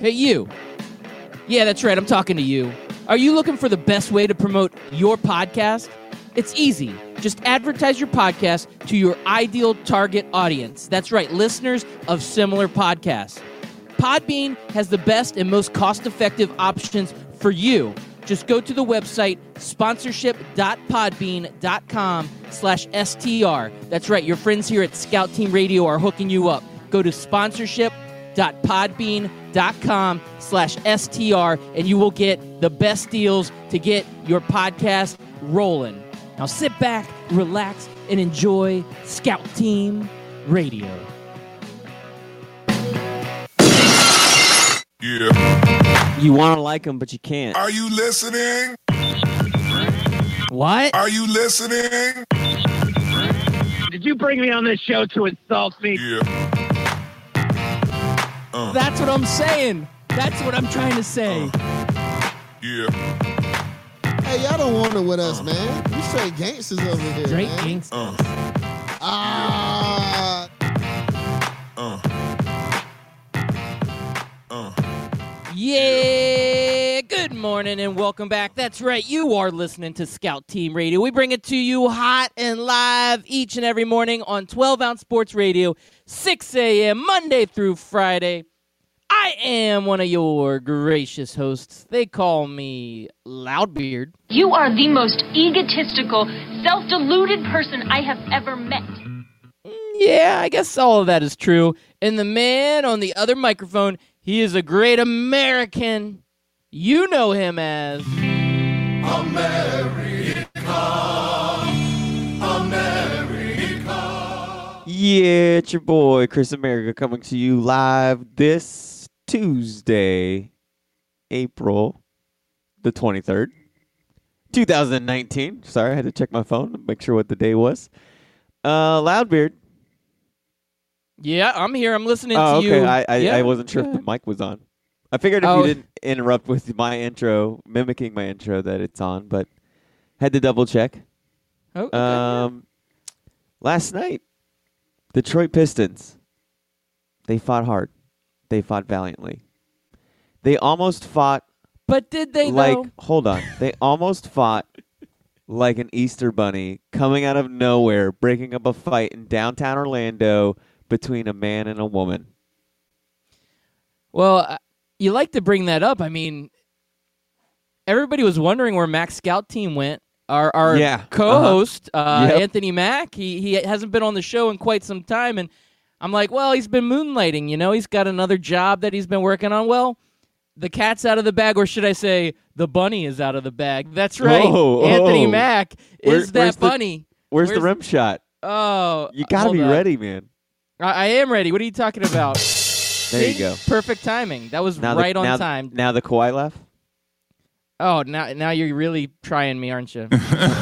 Hey, you. Yeah, that's right. I'm talking to you. Are you looking for the best way to promote your podcast? It's easy. Just advertise your podcast to your ideal target audience. That's right, listeners of similar podcasts. Podbean has the best and most cost-effective options for you. Just go to the website sponsorship.podbean.com/STR. That's right, your friends here at Scout Team Radio are hooking you up. Go to sponsorship.podbean.com/STR and you will get the best deals to get your podcast rolling. Now sit back, relax, and enjoy Scout Team Radio. Yeah. You want to like them, but you can't. Are you listening? What? Are you listening? Did you bring me on this show to insult me? Yeah. That's what I'm saying. That's what I'm trying to say. Yeah. Hey, y'all don't want it with us, man. We straight gangsters over here, Straight man. gangsters. Yeah, good morning and welcome back. That's right, you are listening to Scout Team Radio. We bring it to you hot and live each and every morning on 12-ounce Sports Radio, 6 a.m., Monday through Friday. I am one of your gracious hosts. They call me Loudbeard. You are the most egotistical, self-deluded person I have ever met. Yeah, I guess all of that is true. And the man on the other microphone, he is a great American. You know him as... America. Yeah, it's your boy, Chris America, coming to you live this Tuesday, April the 23rd, 2019. Sorry, I had to check my phone to make sure what the day was. Loudbeard. Yeah, I'm here. I'm listening Oh, to okay. you. I wasn't sure if the mic was on. I figured if you didn't interrupt with my intro, mimicking my intro, that it's on, but had to double check. Oh, okay, Last night, Detroit Pistons, they fought hard. They fought valiantly. They almost fought But did they, like, though? hold on. They almost fought like an Easter bunny coming out of nowhere, breaking up a fight in downtown Orlando between a man and a woman. Well, you like to bring that up. I mean, everybody was wondering where Max Scout Team went. Our co-host, Anthony Mack, he hasn't been on the show in quite some time, and I'm like, well, he's been moonlighting, you know? He's got another job that he's been working on. Well, the cat's out of the bag, or should I say the bunny is out of the bag. That's right. Anthony Mack is that bunny. Where's the rim shot? Oh. You got to be ready, man. I am ready. What are you talking about? There you go. Perfect timing. That was right on time. Now the Kawhi laugh? Oh, now you're really trying me, aren't you?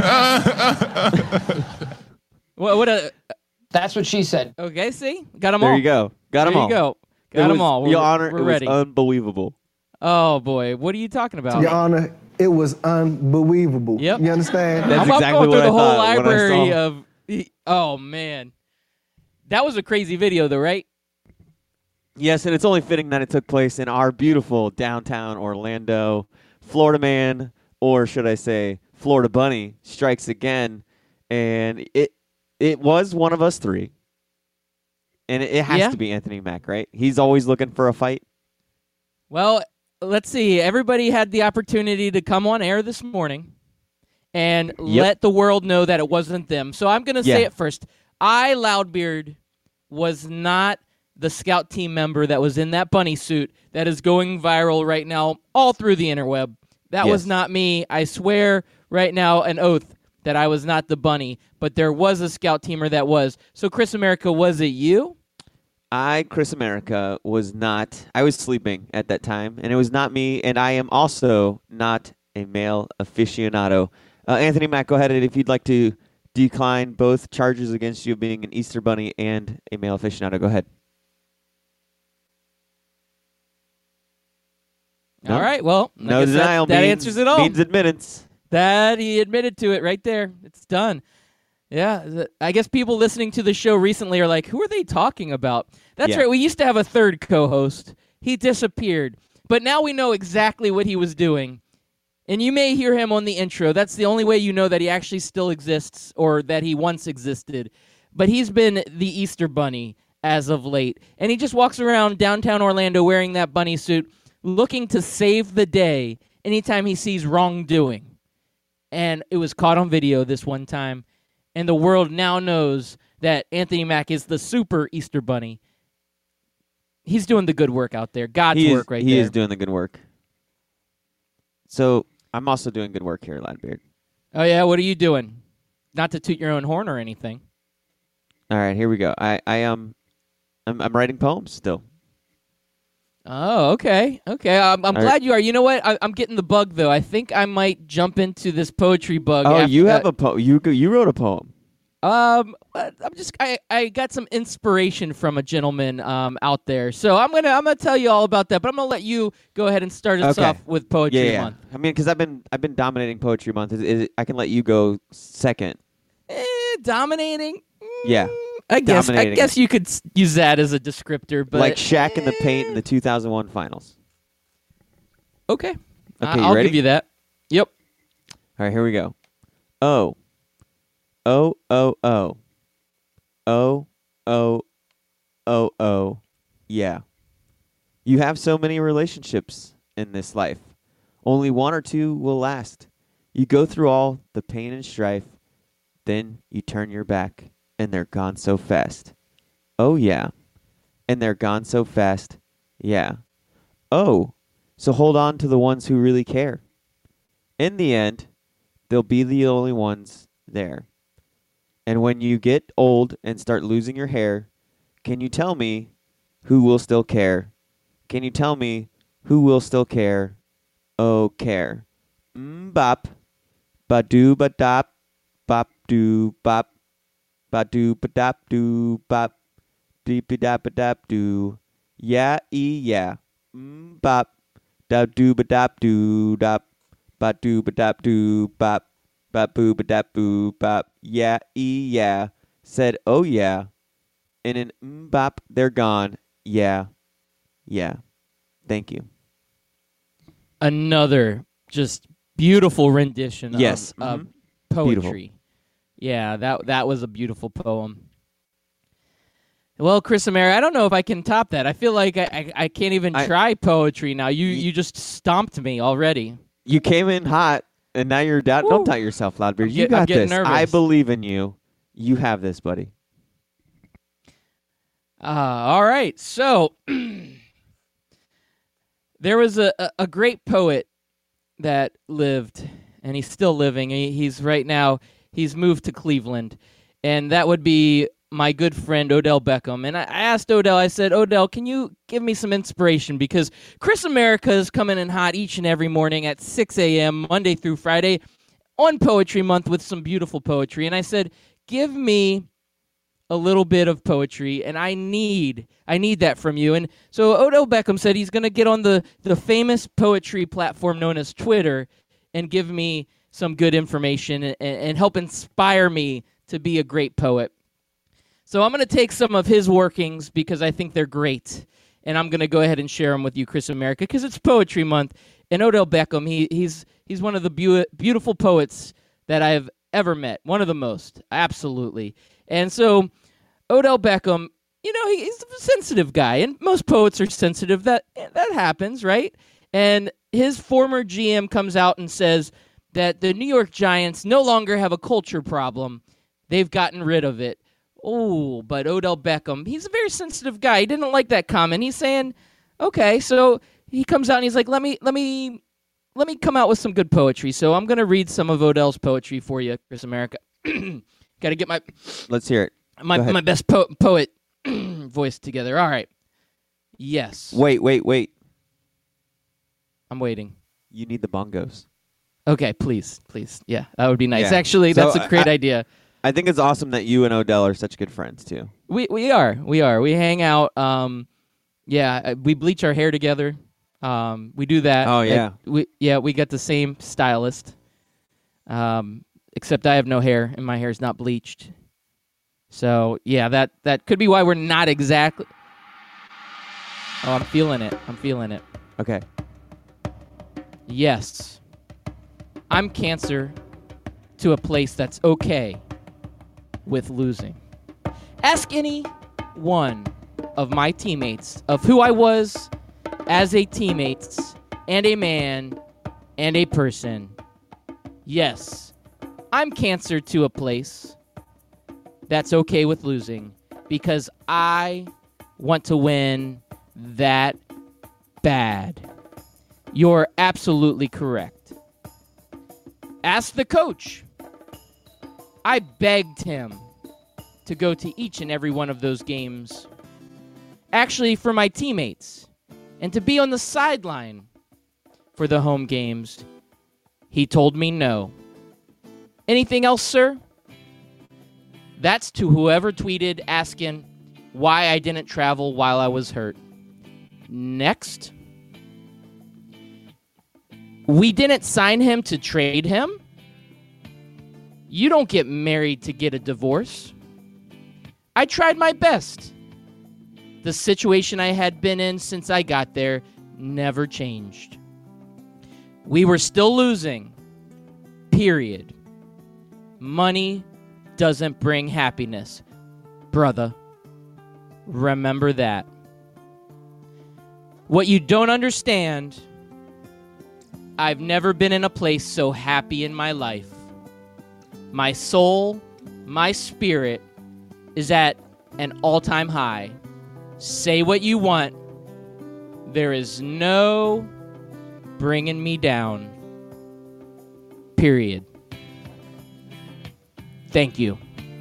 That's what she said. Okay, see? Got them all. There you go. Got them all. There you go. Got them all. Your Honor, we're it ready. was unbelievable. Oh, boy. What are you talking about? Your Honor, it was unbelievable. Yep. You understand? That's I'm exactly going what through I the whole thought when I library saw. of... Oh, man. That was a crazy video, though, right? Yes, and it's only fitting that it took place in our beautiful downtown Orlando. Florida man, or should I say Florida bunny, strikes again. And it was one of us three. And it has to be Anthony Mack, right? He's always looking for a fight. Well, let's see. Everybody had the opportunity to come on air this morning and let the world know that it wasn't them. So I'm going to say it first. I, Loudbeard, was not the Scout Team member that was in that bunny suit that is going viral right now all through the interweb. That was not me. I swear right now an oath that I was not the bunny, but there was a Scout Teamer that was. So, Chris America, was it you? Chris America, was not. I was sleeping at that time, and it was not me, and I am also not a male aficionado. Anthony Mack, go ahead, and if you'd like to decline both charges against you of being an Easter bunny and a male aficionado, go ahead. No? All right, well, no denial. That answers it all. Means admittance. That he admitted to it right there. It's done. Yeah, I guess people listening to the show recently are like, who are they talking about? That's right. We used to have a third co-host. He disappeared. But now we know exactly what he was doing. And you may hear him on the intro. That's the only way you know that he actually still exists or that he once existed. But he's been the Easter Bunny as of late. And he just walks around downtown Orlando wearing that bunny suit, looking to save the day anytime he sees wrongdoing. And it was caught on video this one time. And the world now knows that Anthony Mack is the super Easter Bunny. He's doing the good work out there. God's work right there. He is doing the good work. So I'm also doing good work here, Ladbeard. Oh, yeah? What are you doing? Not to toot your own horn or anything. All right, here we go. I'm writing poems still. Oh, okay. I'm glad you are. You know what? I'm getting the bug though. I think I might jump into this poetry bug. Oh, you have a poem. You wrote a poem. I got some inspiration from a gentleman out there, so I'm gonna tell you all about that. But I'm gonna let you go ahead and start us off with Poetry Month. I mean, because I've been dominating Poetry Month. I can let you go second. Dominating. Yeah. I guess you could use that as a descriptor, but like Shaq in the paint in the 2001 finals. Okay. I'll give you that. Yep. All right, here we go. Oh, oh, oh, oh, oh, oh, oh, oh, yeah. You have so many relationships in this life. Only one or two will last. You go through all the pain and strife, then you turn your back. And they're gone so fast. Oh, yeah. And they're gone so fast. Yeah. Oh, so hold on to the ones who really care. In the end, they'll be the only ones there. And when you get old and start losing your hair, can you tell me who will still care? Can you tell me who will still care? Oh, care. Bop. Ba-doo ba-dop. Bop-doo bop. Ba-doo ba-dop doo bop. Beep-a-dap ba-dap doo. Yeah, yeah. Bop. Da-doo ba-dap doo dop. Ba-doo ba-dap doo bop. Ba-boo ba-dap boo bop. Yeah, yeah. Said, oh yeah. And in bop, they're gone. Yeah. Yeah. Thank you. Another just beautiful rendition yes. of poetry. Beautiful. Yeah, that was a beautiful poem. Well, Chris Ameri, I don't know if I can top that. I feel like I can't even try poetry now. You just stomped me already. You came in hot, and now you're down. Don't doubt yourself, Loudbeard. You got this. Nervous. I believe in you. You have this, buddy. All right. So there was a great poet that lived, and he's still living. He's right now. He's moved to Cleveland, and that would be my good friend Odell Beckham. And I asked Odell, I said, Odell, can you give me some inspiration? Because Chris America is coming in hot each and every morning at 6 a.m., Monday through Friday, on Poetry Month with some beautiful poetry. And I said, give me a little bit of poetry, and I need that from you. And so Odell Beckham said he's going to get on the famous poetry platform known as Twitter and give me some good information and help inspire me to be a great poet. So I'm going to take some of his workings because I think they're great, and I'm going to go ahead and share them with you, Chris America, because it's Poetry Month. And Odell Beckham, he's one of the beautiful poets that I have ever met, one of the most, absolutely. And so Odell Beckham, he's a sensitive guy, and most poets are sensitive. That happens, right? And his former GM comes out and says that the New York Giants no longer have a culture problem. They've gotten rid of it. Oh, but Odell Beckham, he's a very sensitive guy. He didn't like that comment. He's saying, okay, so he comes out and he's like, let me come out with some good poetry. So I'm going to read some of Odell's poetry for you, Chris America. Got to get my... Let's hear it. My best poet voice together. All right. Yes. Wait. I'm waiting. You need the bongos. Okay, please. Yeah, that would be nice. Yeah. Actually, that's a great idea. I think it's awesome that you and Odell are such good friends, too. We are. We hang out. We bleach our hair together. We do that. Oh, yeah. We got the same stylist. Except I have no hair, and my hair's not bleached. So, yeah, that could be why we're not exactly... Oh, I'm feeling it. Okay. Yes, I'm Cancer to a place that's okay with losing. Ask any one of my teammates of who I was as a teammate and a man and a person. Yes, I'm Cancer to a place that's okay with losing because I want to win that bad. You're absolutely correct. Ask the coach. I begged him to go to each and every one of those games. Actually, for my teammates. And to be on the sideline for the home games. He told me no. Anything else, sir? That's to whoever tweeted asking why I didn't travel while I was hurt. Next. We didn't sign him to trade him. You don't get married to get a divorce. I tried my best. The situation I had been in since I got there never changed. We were still losing. Period. Money doesn't bring happiness. Brother, remember that. What you don't understand, I've never been in a place so happy in my life. My soul, my spirit is at an all-time high. Say what you want. There is no bringing me down. Period. Thank you.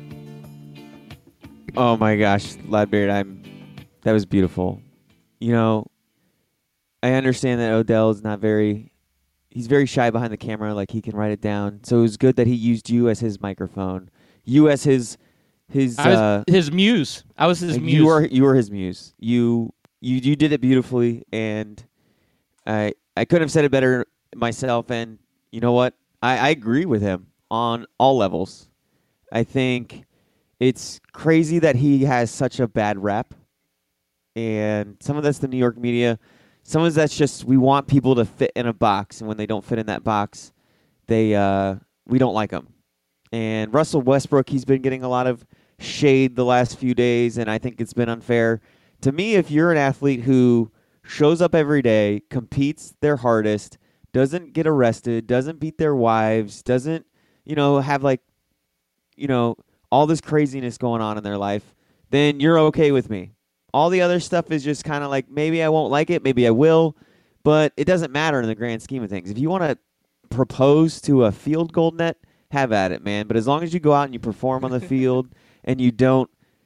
Oh my gosh, Loudbeard, that was beautiful. You know, I understand that Odell's he's very shy behind the camera, like he can write it down. So it was good that he used you as his microphone. You as his his muse. I was his muse. You were his muse. You did it beautifully, and I couldn't have said it better myself. And you know what? I agree with him on all levels. I think it's crazy that he has such a bad rep, and some of that's the New York media. Some of that's just we want people to fit in a box, and when they don't fit in that box, we don't like them. And Russell Westbrook, he's been getting a lot of shade the last few days, and I think it's been unfair. To me, if you're an athlete who shows up every day, competes their hardest, doesn't get arrested, doesn't beat their wives, doesn't, have all this craziness going on in their life, then you're okay with me. All the other stuff is just kind of like, maybe I won't like it, maybe I will, but it doesn't matter in the grand scheme of things. If you want to propose to a field goal net, have at it, man. But as long as you go out and you perform on the field and you don't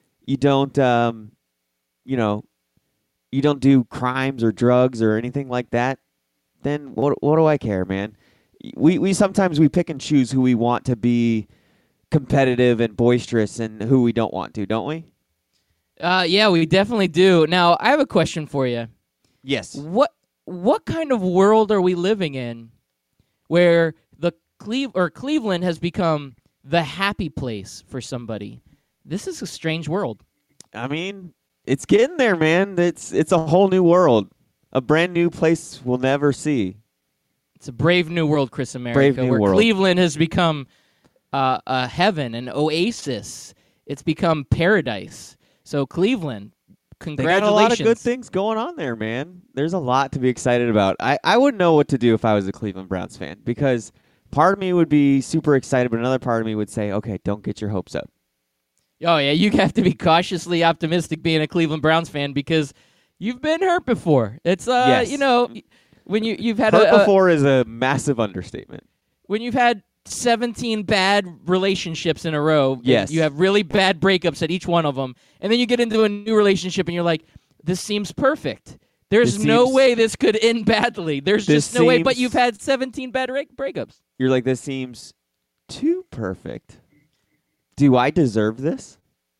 do crimes or drugs or anything like that, then what do I care, man? We sometimes we pick and choose who we want to be competitive and boisterous and who we don't want to, don't we? Yeah, we definitely do. Now, I have a question for you. Yes. What kind of world are we living in where Cleveland has become the happy place for somebody? This is a strange world. I mean, it's getting there, man. It's a whole new world. A brand new place we'll never see. It's a brave new world, Chris America, brave new where world. Cleveland has become a heaven, an oasis. It's become paradise. So Cleveland, congratulations. They got a lot of good things going on there, man. There's a lot to be excited about. I wouldn't know what to do if I was a Cleveland Browns fan, because part of me would be super excited, but another part of me would say, okay, don't get your hopes up. Oh, yeah, you have to be cautiously optimistic being a Cleveland Browns fan because you've been hurt before. It's, yes. When you've had hurt before is a massive understatement. When you've had 17 bad relationships in a row, yes. You have really bad breakups at each one of them, and then you get into a new relationship and you're like, this seems perfect. There's no way this could end badly. There's just no way, but you've had 17 bad breakups. You're like, this seems too perfect. Do I deserve this?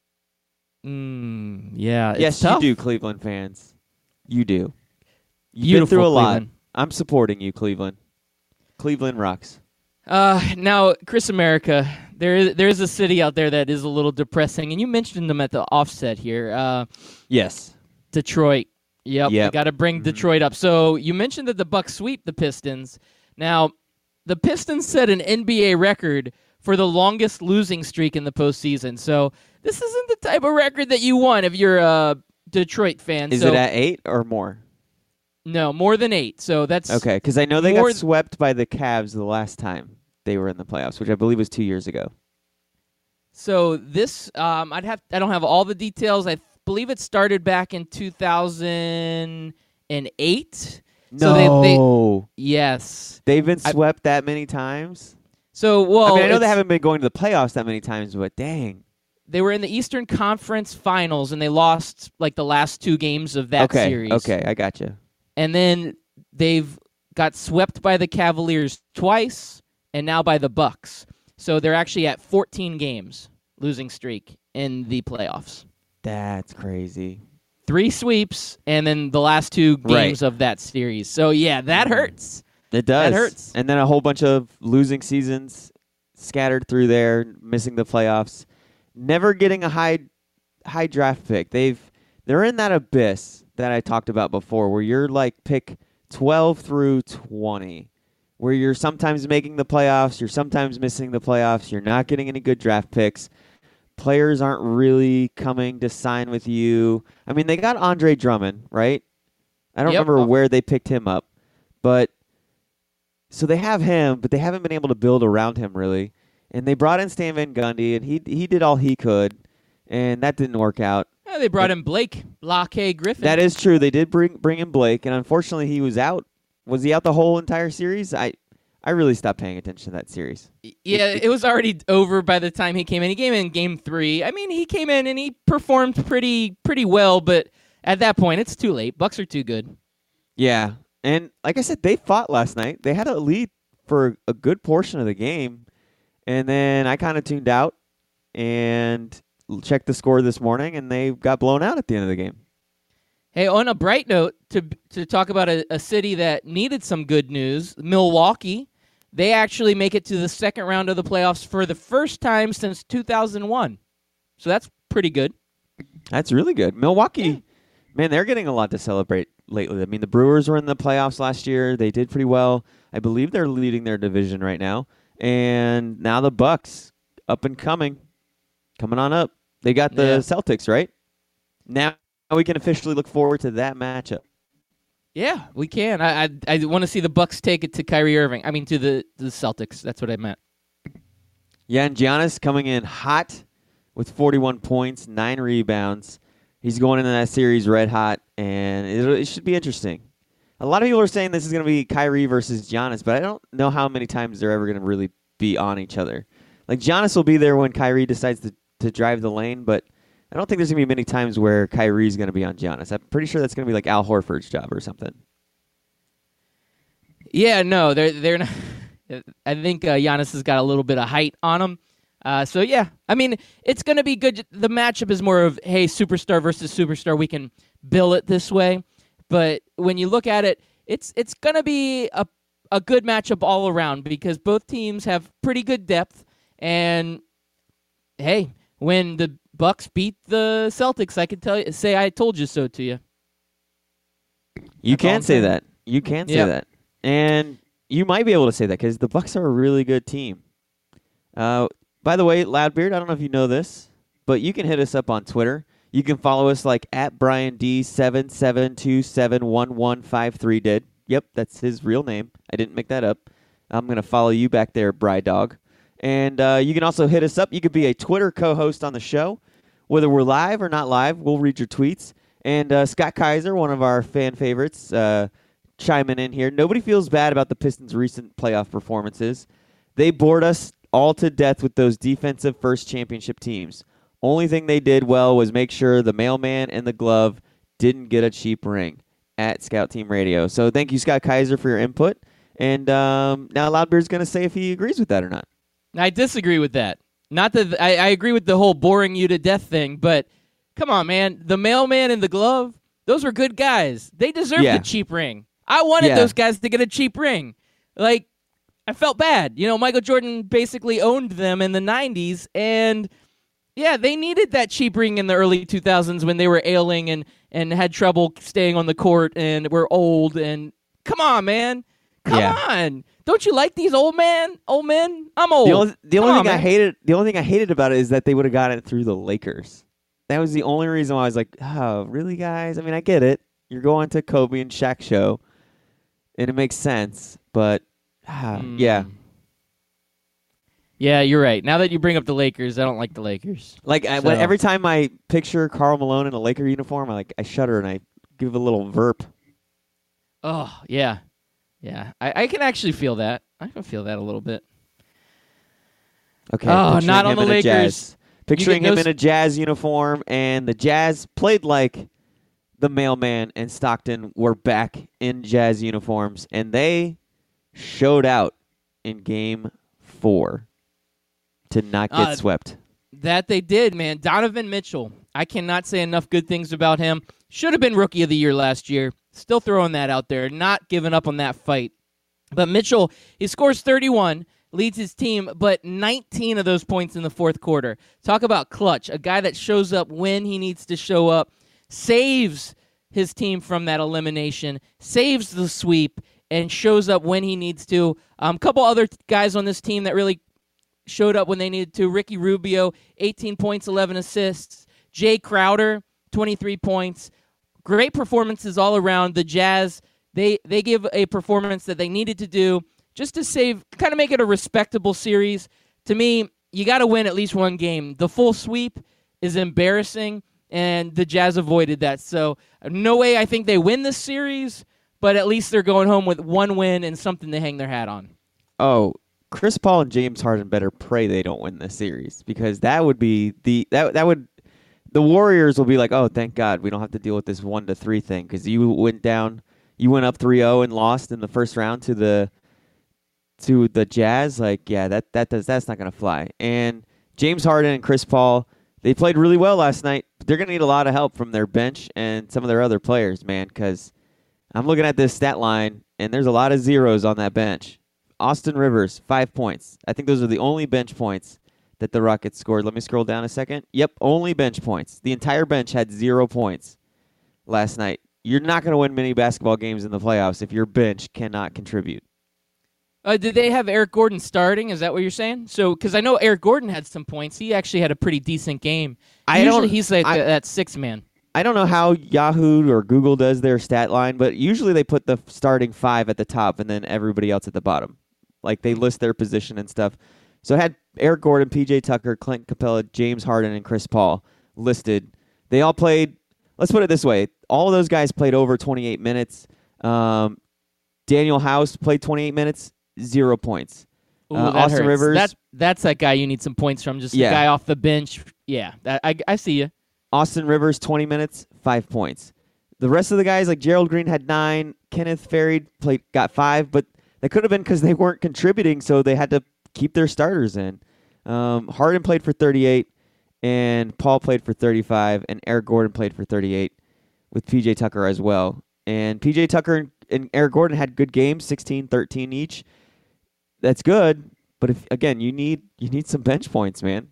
Yeah. Yes, tough. you do, Cleveland fans. You do. You've Beautiful, been through a Cleveland. lot. I'm supporting you, Cleveland. Cleveland rocks. Now, Chris America, there is a city out there that is a little depressing, and you mentioned them at the offset here. Yes. Detroit. Yep. Yep. Got to bring Detroit up. So you mentioned that the Bucs sweep the Pistons. Now, the Pistons set an NBA record for the longest losing streak in the postseason. So this isn't the type of record that you want if you're a Detroit fan. Is it at 8 or more? No, more than 8. So that's okay, because I know they got swept by the Cavs the last time they were in the playoffs, which I believe was 2 years ago. So this, I don't have all the details. I believe it started back in 2008. No. So yes. They've been swept that many times? So, well, I know they haven't been going to the playoffs that many times, but dang. They were in the Eastern Conference Finals, and they lost like the last 2 games of that series. Okay, I gotcha. And then they've got swept by the Cavaliers twice, and now by the Bucks. So they're actually at 14 games losing streak in the playoffs. That's crazy. 3 sweeps, and then the last 2 games of that series. So, yeah, that hurts. It does. That hurts. And then a whole bunch of losing seasons scattered through there, missing the playoffs, never getting a high draft pick. They're in that abyss that I talked about before, where you're like pick 12 through 20, where you're sometimes making the playoffs, you're sometimes missing the playoffs, you're not getting any good draft picks. Players aren't really coming to sign with you. I mean, they got Andre Drummond, right? I don't remember where they picked him up, but so they have him, but they haven't been able to build around him really. And they brought in Stan Van Gundy, and he did all he could, and that didn't work out. Yeah, they brought in Blake Griffin. That is true. They did bring in Blake, and unfortunately he was out. Was he out the whole entire series? I really stopped paying attention to that series. Yeah, it was already over by the time he came in. He came in Game 3. I mean, he came in and he performed pretty well, but at that point, it's too late. Bucks are too good. Yeah, and like I said, they fought last night. They had a lead for a good portion of the game, and then I kind of tuned out and checked the score this morning, and they got blown out at the end of the game. Hey, on a bright note, to talk about a city that needed some good news, Milwaukee, they actually make it to the second round of the playoffs for the first time since 2001. So that's pretty good. That's really good. Milwaukee, man, they're getting a lot to celebrate lately. I mean, the Brewers were in the playoffs last year. They did pretty well. I believe they're leading their division right now. And now the Bucks, up and coming on up. They got the Celtics, right? Now we can officially look forward to that matchup. Yeah, we can. I want to see the Bucks take it to Kyrie Irving. I mean, to the Celtics. That's what I meant. Yeah, and Giannis coming in hot with 41 points, 9 rebounds. He's going into that series red hot, and it should be interesting. A lot of people are saying this is going to be Kyrie versus Giannis, but I don't know how many times they're ever going to really be on each other. Like, Giannis will be there when Kyrie decides to drive the lane, but I don't think there's going to be many times where Kyrie's going to be on Giannis. I'm pretty sure that's going to be like Al Horford's job or something. Yeah, no, they're not. I think Giannis has got a little bit of height on him. So, yeah, I mean, it's going to be good. The matchup is more of, hey, superstar versus superstar. We can bill it this way. But when you look at it, it's going to be a good matchup all around because both teams have pretty good depth. And, hey, when the Bucks beat the Celtics, I can say I told you so to you. You can say that. You can say that. And you might be able to say that because the Bucks are a really good team. By the way, Loudbeard, I don't know if you know this, but you can hit us up on Twitter. You can follow us like at BrianD77271153 did. Yep, that's his real name. I didn't make that up. I'm going to follow you back there, Bri Dog. And you can also hit us up. You could be a Twitter co-host on the show. Whether we're live or not live, we'll read your tweets. And Scott Kaiser, one of our fan favorites, chiming in here. Nobody feels bad about the Pistons' recent playoff performances. They bored us all to death with those defensive first championship teams. Only thing they did well was make sure the mailman and the glove didn't get a cheap ring at Scout Team Radio. So thank you, Scott Kaiser, for your input. And now Loudbeard's going to say if he agrees with that or not. I disagree with that. Not that I agree with the whole boring you to death thing, but come on, man. The mailman and the glove, those were good guys. They deserved a cheap ring. I wanted those guys to get a cheap ring. Like, I felt bad. You know, Michael Jordan basically owned them in the 90s, and yeah, they needed that cheap ring in the early 2000s when they were ailing and had trouble staying on the court and were old. And come on, man. Come on. Don't you like these old men? I'm old. The only thing I hated about it is that they would have gotten it through the Lakers. That was the only reason why I was like, oh, really, guys? I mean, I get it. You're going to Kobe and Shaq show, and it makes sense. But, yeah. Yeah, you're right. Now that you bring up the Lakers, I don't like the Lakers. Every time I picture Karl Malone in a Laker uniform, I shudder and I give a little verp. Oh, yeah. Yeah, I can actually feel that. I can feel that a little bit. Okay. Oh, not on the Lakers. Picturing him in a Jazz uniform, and the Jazz played like the Mailman and Stockton were back in Jazz uniforms, and they showed out in Game 4 to not get swept. That they did, man. Donovan Mitchell. I cannot say enough good things about him. Should have been Rookie of the Year last year. Still throwing that out there. Not giving up on that fight. But Mitchell, he scores 31, leads his team, but 19 of those points in the fourth quarter. Talk about clutch. A guy that shows up when he needs to show up, saves his team from that elimination, saves the sweep, and shows up when he needs to. A couple other guys on this team that really showed up when they needed to. Ricky Rubio, 18 points, 11 assists. Jay Crowder, 23 points. Great performances all around. The Jazz, they give a performance that they needed to do just to kind of make it a respectable series. To me, you got to win at least one game. The full sweep is embarrassing, and the Jazz avoided that. So no way I think they win this series, but at least they're going home with one win and something to hang their hat on. Oh, Chris Paul and James Harden better pray they don't win this series, because that would be the Warriors will be like, oh, thank God we don't have to deal with this 1-3 thing, because you went up 3-0 and lost in the first round to the Jazz. Like, yeah, that's not gonna fly. And James Harden and Chris Paul, they played really well last night, but they're gonna need a lot of help from their bench and some of their other players, man, because I'm looking at this stat line and there's a lot of zeros on that bench. Austin Rivers, 5 points. I think those are the only bench points that the Rockets scored. Let me scroll down a second. Yep, only bench points. The entire bench had 0 points last night. You're not going to win many basketball games in the playoffs if your bench cannot contribute. Did they have Eric Gordon starting? Is that what you're saying? So, because I know Eric Gordon had some points. He actually had a pretty decent game. Usually he's like that sixth man. I don't know how Yahoo or Google does their stat line, but usually they put the starting 5 at the top and then everybody else at the bottom. Like, they list their position and stuff. So I had Eric Gordon, P.J. Tucker, Clint Capella, James Harden, and Chris Paul listed. They all played, let's put it this way, all of those guys played over 28 minutes. Daniel House played 28 minutes, 0 points. Ooh, Austin hurts. Rivers. That's that guy you need some points from, just a guy off the bench. Yeah, I see you. Austin Rivers, 20 minutes, 5 points. The rest of the guys, like Gerald Green had 9, Kenneth Faried got 5, but that could have been because they weren't contributing, so they had to keep their starters in. Harden played for 38, and Paul played for 35, and Eric Gordon played for 38, with P.J. Tucker as well. And P.J. Tucker and Eric Gordon had good games, 16, 13 each. That's good, but you need some bench points, man.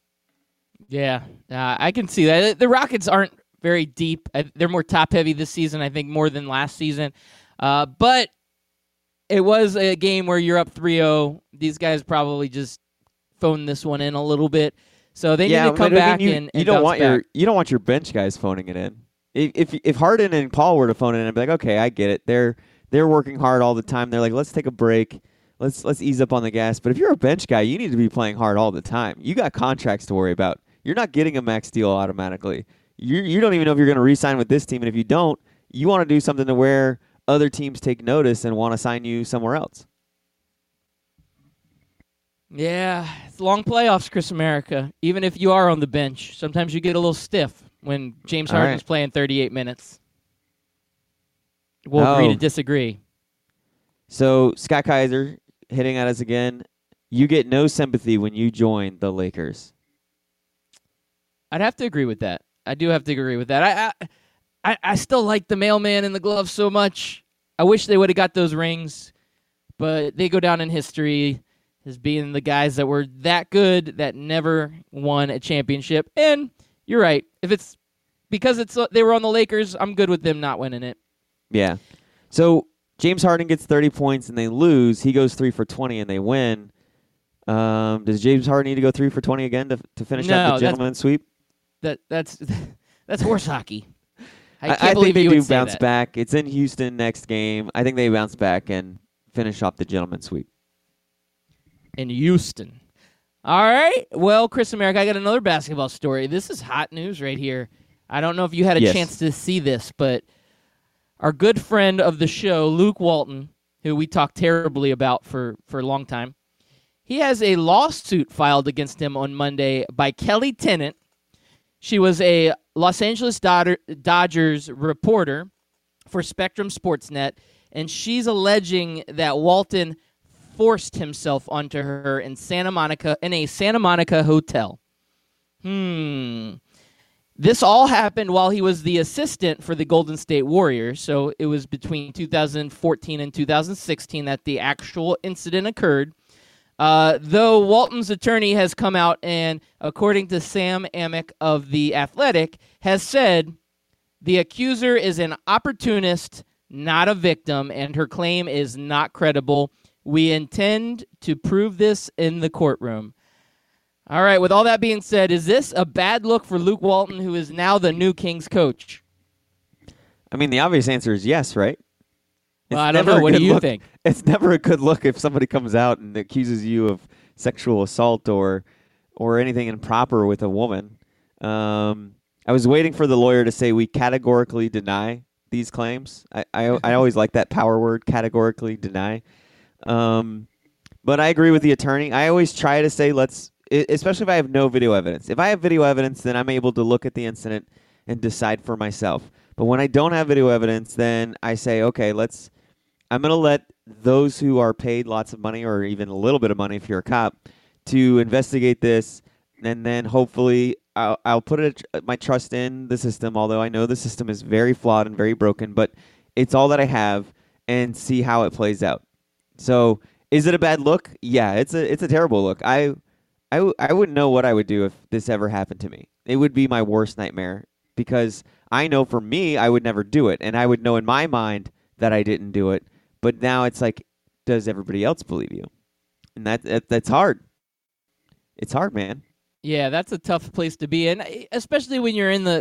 Yeah, I can see that. The Rockets aren't very deep. They're more top-heavy this season, I think, more than last season. But it was a game where you're up 3-0. These guys probably just phoned this one in a little bit. So they need to come back and you don't want your bench guys phoning it in. If Harden and Paul were to phone it in, I'd be like, okay, I get it. They're working hard all the time. They're like, let's take a break. Let's ease up on the gas. But if you're a bench guy, you need to be playing hard all the time. You got contracts to worry about. You're not getting a max deal automatically. You don't even know if you're going to re-sign with this team. And if you don't, you want to do something to where other teams take notice and want to sign you somewhere else. Yeah, it's long playoffs, Chris America. Even if you are on the bench, sometimes you get a little stiff when James Harden's playing 38 minutes. We'll agree to disagree. So, Scott Kaiser hitting at us again. You get no sympathy when you join the Lakers. I'd have to agree with that. I do have to agree with that. I still like the mailman and the gloves so much. I wish they would have got those rings, but they go down in history as being the guys that were that good that never won a championship. And you're right. If it's because they were on the Lakers, I'm good with them not winning it. Yeah. So James Harden gets 30 points and they lose, he goes 3 for 20 and they win. Does James Harden need to go 3 for 20 again to finish up the gentleman's sweep? That's horse hockey. I think they do bounce back. It's in Houston next game. I think they bounce back and finish off the gentleman's sweep. In Houston. All right. Well, Chris America, I got another basketball story. This is hot news right here. I don't know if you had a chance to see this, but our good friend of the show, Luke Walton, who we talked terribly about for a long time, he has a lawsuit filed against him on Monday by Kelly Tennant. She was a Los Angeles Dodgers reporter for Spectrum Sportsnet, and she's alleging that Walton forced himself onto her in a Santa Monica hotel. This all happened while he was the assistant for the Golden State Warriors, so it was between 2014 and 2016 that the actual incident occurred. Though Walton's attorney has come out and, according to Sam Amick of The Athletic, has said the accuser is an opportunist, not a victim, and her claim is not credible. We intend to prove this in the courtroom. All right, with all that being said, is this a bad look for Luke Walton, who is now the new Kings coach? I mean, the obvious answer is yes, right? Well, I don't know. What do you think? It's never a good look if somebody comes out and accuses you of sexual assault or anything improper with a woman. I was waiting for the lawyer to say we categorically deny these claims. I always like that power word, categorically deny. But I agree with the attorney. I always try to say especially if I have no video evidence. If I have video evidence, then I'm able to look at the incident and decide for myself. But when I don't have video evidence, then I say, okay, I'm going to let those who are paid lots of money or even a little bit of money if you're a cop to investigate this, and then hopefully I'll put my trust in the system, although I know the system is very flawed and very broken, but it's all that I have, and see how it plays out. So is it a bad look? Yeah, it's a terrible look. I wouldn't know what I would do if this ever happened to me. It would be my worst nightmare because I know for me I would never do it, and I would know in my mind that I didn't do it. But now it's like, does everybody else believe you? And that's hard. It's hard, man. Yeah, that's a tough place to be in, especially when you're in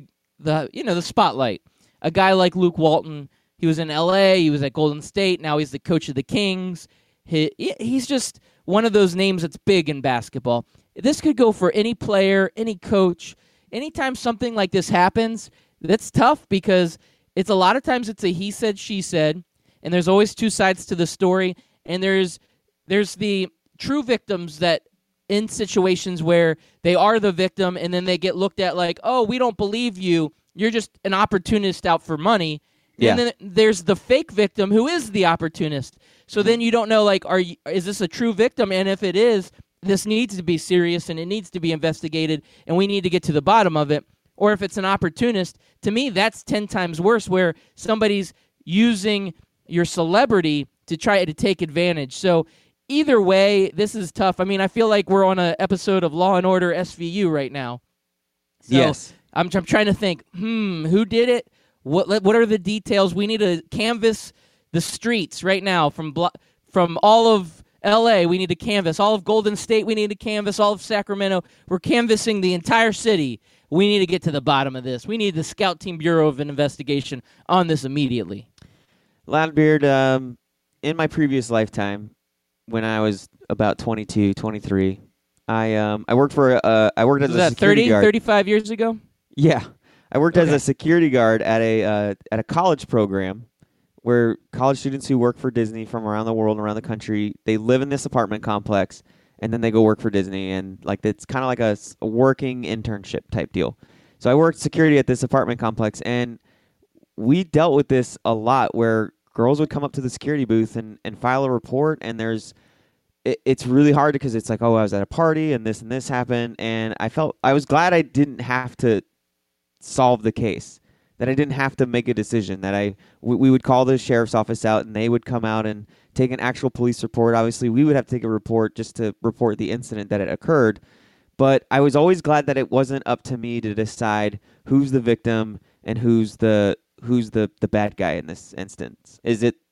the spotlight. A guy like Luke Walton, he was in L.A., he was at Golden State, now he's the coach of the Kings. He's just one of those names that's big in basketball. This could go for any player, any coach. Anytime something like this happens, that's tough because it's a lot of times it's a he said, she said. And there's always two sides to the story, and there's the true victims that in situations where they are the victim and then they get looked at like, oh, we don't believe you, you're just an opportunist out for money. Yeah. And then there's the fake victim who is the opportunist. So then you don't know, like, is this a true victim? And if it is, this needs to be serious and it needs to be investigated and we need to get to the bottom of it. Or if it's an opportunist, to me, that's 10 times worse where somebody's using your celebrity to try to take advantage. So either way, this is tough. I mean, I feel like we're on an episode of Law & Order SVU right now. So yes. I'm trying to think, who did it? What are the details? We need to canvass the streets right now from all of L.A. We need to canvass all of Golden State. We need to canvass all of Sacramento. We're canvassing the entire city. We need to get to the bottom of this. We need the Scout Team Bureau of an investigation on this immediately. Loudbeard, in my previous lifetime, when I was about 22, 23, I worked as a security guard. 35 years ago? Yeah. I worked as a security guard at a college program where college students who work for Disney from around the world and around the country, they live in this apartment complex, and then they go work for Disney, and like it's kind of like a working internship type deal. So I worked security at this apartment complex, and we dealt with this a lot where girls would come up to the security booth and file a report, and it's really hard because it's like, oh, I was at a party and this happened, and I was glad I didn't have to solve the case, that I didn't have to make a decision, that we would call the sheriff's office out and they would come out and take an actual police report. Obviously, we would have to take a report just to report the incident that it occurred, but I was always glad that it wasn't up to me to decide who's the victim and who's the bad guy in this instance. Is it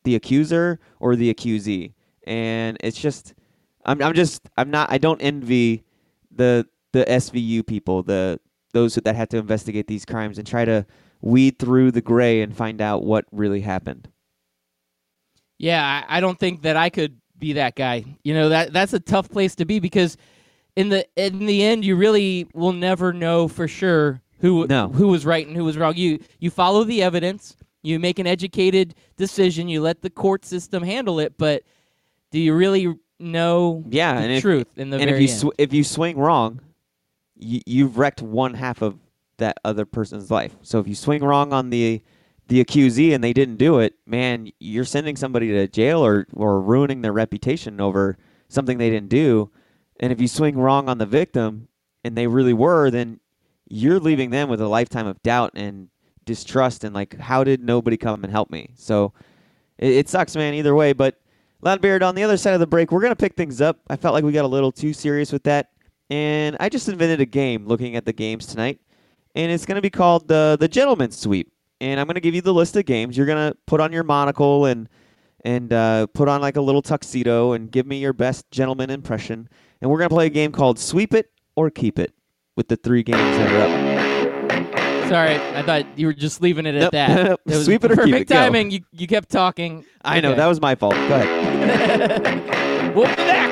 the accuser or the accusee. And it's just, I don't envy the SVU people, those that have to investigate these crimes and try to weed through the gray and find out what really happened. Yeah, I don't think that I could be that guy. You know, that's a tough place to be, because in the end, you really will never know for sure who was right and who was wrong. You follow the evidence, you make an educated decision, you let the court system handle it, but do you really know the truth in the very end? If you swing wrong, you've wrecked one half of that other person's life. So if you swing wrong on the accusee and they didn't do it, man, you're sending somebody to jail or ruining their reputation over something they didn't do. And if you swing wrong on the victim and they really were, then you're leaving them with a lifetime of doubt and distrust and like, how did nobody come and help me? So it sucks, man, either way. But Loudbeard, on the other side of the break, we're going to pick things up. I felt like we got a little too serious with that. And I just invented a game looking at the games tonight. And it's going to be called the Gentleman's Sweep. And I'm going to give you the list of games. You're going to put on your monocle and put on like a little tuxedo and give me your best gentleman impression. And we're going to play a game called Sweep It or Keep It with the 3 games that are up. Sorry, I thought you were just leaving it at that. It was Sweep it or keep it. Perfect timing. You kept talking. I know. That was my fault. Go ahead. We'll be back.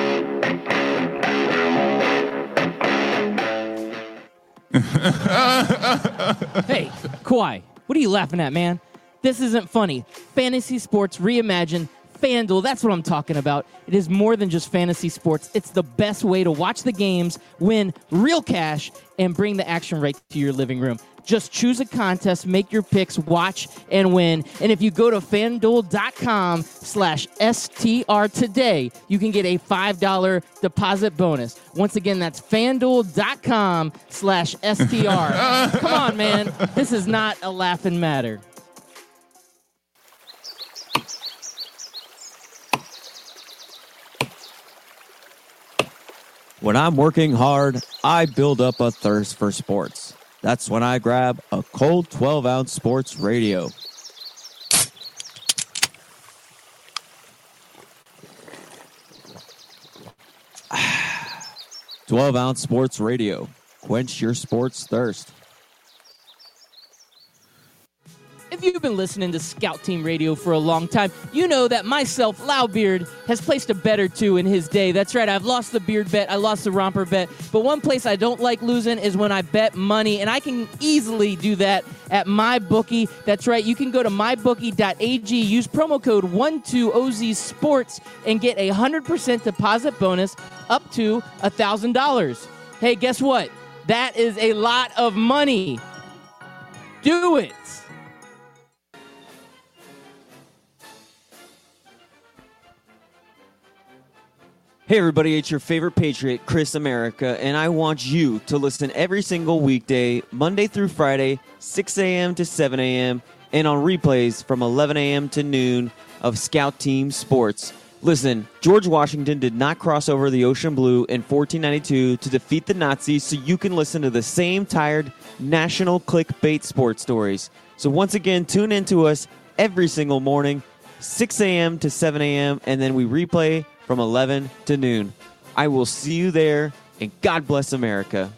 Hey, Kawhi, what are you laughing at, man? This isn't funny. Fantasy sports reimagined. FanDuel, that's what I'm talking about. It is more than just fantasy sports. It's the best way to watch the games, win real cash, and bring the action right to your living room. Just choose a contest, make your picks, watch, and win. And if you go to FanDuel.com/STR today, you can get a $5 deposit bonus. Once again, that's FanDuel.com/STR. Come on, man. This is not a laughing matter. When I'm working hard, I build up a thirst for sports. That's when I grab a cold 12-ounce sports radio. Ah, 12-ounce sports radio. Quench your sports thirst. If you've been listening to Scout Team Radio for a long time, you know that myself, Loudbeard, has placed a bet or two in his day. That's right, I've lost the beard bet, I lost the romper bet, but one place I don't like losing is when I bet money, and I can easily do that at MyBookie. That's right, you can go to mybookie.ag, use promo code 12OZSports, and get a 100% deposit bonus up to $1,000. Hey, guess what? That is a lot of money. Do it. Hey everybody, it's your favorite Patriot, Chris America, and I want you to listen every single weekday, Monday through Friday, 6 a.m. to 7 a.m., and on replays from 11 a.m. to noon of Scout Team Sports. Listen, George Washington did not cross over the ocean blue in 1492 to defeat the Nazis, so you can listen to the same tired national clickbait sports stories. So once again, tune in to us every single morning, 6 a.m. to 7 a.m., and then we replay from 11 to noon. I will see you there, and God bless America.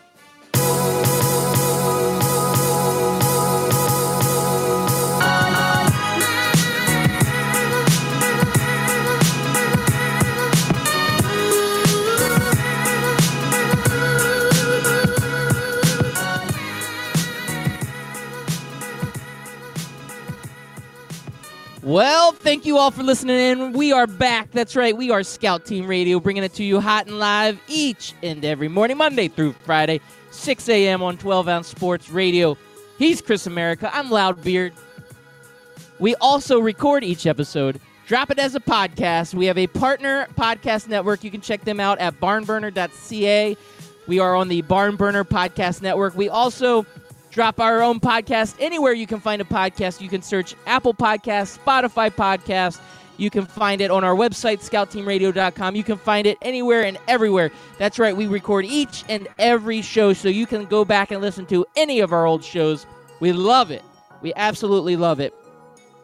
Well, thank you all for listening in. We are back. That's right. We are Scout Team Radio, bringing it to you hot and live each and every morning, Monday through Friday, 6 a.m. on 12-ounce sports radio. He's Chris America. I'm Loudbeard. We also record each episode, drop it as a podcast. We have a partner podcast network. You can check them out at barnburner.ca. We are on the Barnburner Podcast Network. We also drop our own podcast anywhere you can find a podcast. You can search Apple Podcasts, Spotify Podcasts. You can find it on our website, scoutteamradio.com. You can find it anywhere and everywhere. That's right, we record each and every show, so you can go back and listen to any of our old shows. We love it. We absolutely love it.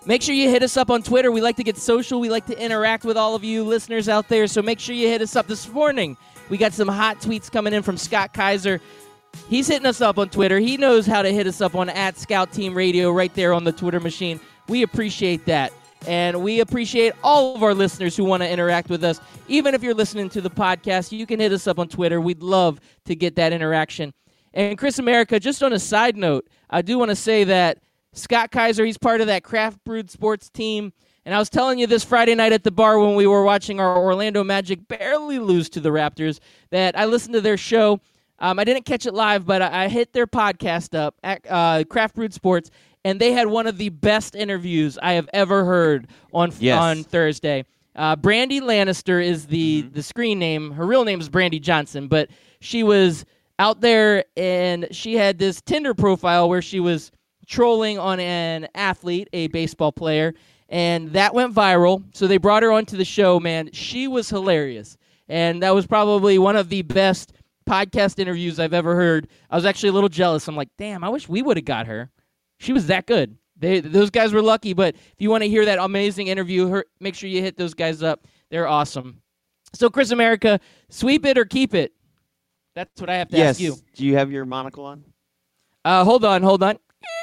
Make sure you hit us up on Twitter. We like to get social. We like to interact with all of you listeners out there, so make sure you hit us up. This morning, we got some hot tweets coming in from Scott Kaiser. He's hitting us up on Twitter. He knows how to hit us up on @ScoutTeamRadio right there on the Twitter machine. We appreciate that. And we appreciate all of our listeners who want to interact with us. Even if you're listening to the podcast, you can hit us up on Twitter. We'd love to get that interaction. And Chris America, just on a side note, I do want to say that Scott Kaiser, he's part of that Craft Brewed Sports team. And I was telling you this Friday night at the bar when we were watching our Orlando Magic barely lose to the Raptors that I listened to their show. I didn't catch it live, but I hit their podcast up at Craft Brewed Sports, and they had one of the best interviews I have ever heard on Thursday. Brandi Lannister is the screen name. Her real name is Brandi Johnson, but she was out there, and she had this Tinder profile where she was trolling on an athlete, a baseball player, and that went viral. So they brought her onto the show, man. She was hilarious, and that was probably one of the best podcast interviews I've ever heard. I was actually a little jealous. I'm like, damn, I wish we would have got her. She was that good. Those guys were lucky, but if you want to hear that amazing interview, make sure you hit those guys up. They're awesome. So, Chris America, sweep it or keep it? That's what I have to ask you. Do you have your monocle on? Hold on.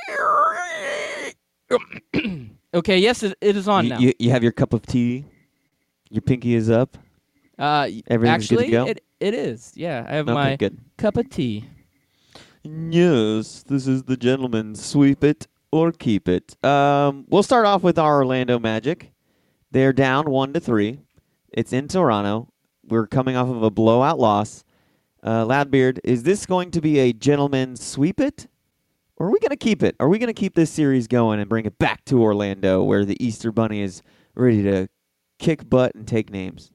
Okay, yes, it is on now. You have your cup of tea? Your pinky is up? Everything's actually, good to go? It is. Yeah, I have my cup of tea. Yes, this is the gentleman's sweep it or keep it. We'll start off with our Orlando Magic. They're down 1-3. It's in Toronto. We're coming off of a blowout loss. Loudbeard, is this going to be a gentleman's sweep it? Or are we going to keep it? Are we going to keep this series going and bring it back to Orlando where the Easter Bunny is ready to kick butt and take names?